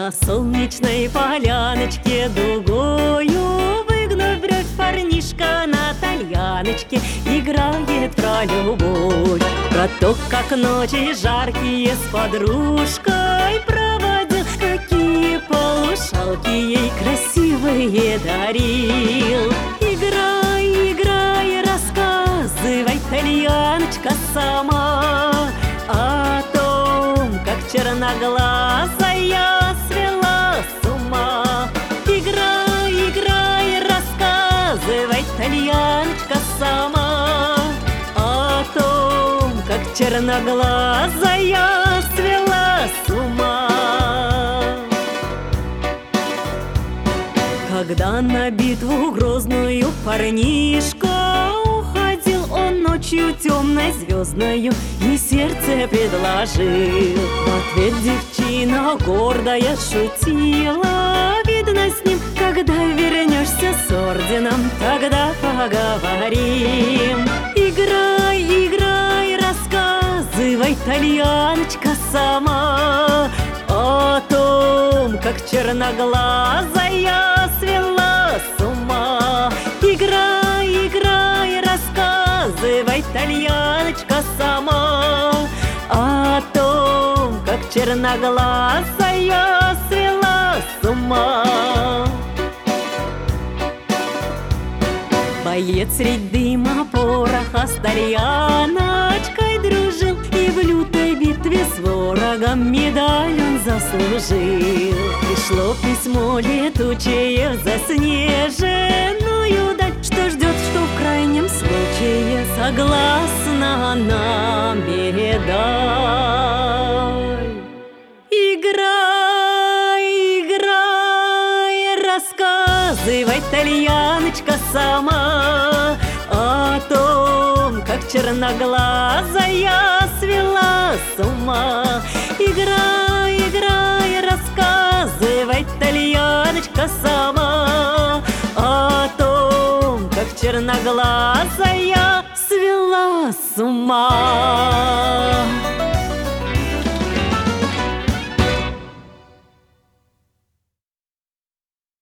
На солнечной поляночке дугою, выгнув бровь, парнишка на тальяночке играет про любовь, про то, как ночи жаркие с подружкой проводил, какие полушалки ей красивые дарил. Играй, играй, рассказывай, тальяночка, сама о том, как черноглазая свела с ума. Играй, играй, рассказывай, тальяночка, сама о том, как черноглазая свела с ума. Когда на битву грозную парнишка уходил, он ночью темной звездною и сердце предложил. В ответ девчина гордая шутила: видно, с ним, когда вернешься с орденом, тогда поговорим. Играй, играй, рассказывай, тальяночка, сама о том, как черноглазая свела с ума. Играй, играй, рассказывай, тальяночка, сама о том, как черноглазая свела с ума. Боец средь дыма пороха с тальяночкой дружил, и в лютой битве с ворогом медаль он заслужил. Пришло письмо летучее в заснеженную даль, что ждет, что в крайнем случае согласна на медаль. Играй, играй, рассказывай, тальяночка, сама о том, как черноглазая свела с ума. Играй, играй, рассказывай, тальяночка, сама о том, как черноглазая свела с ума.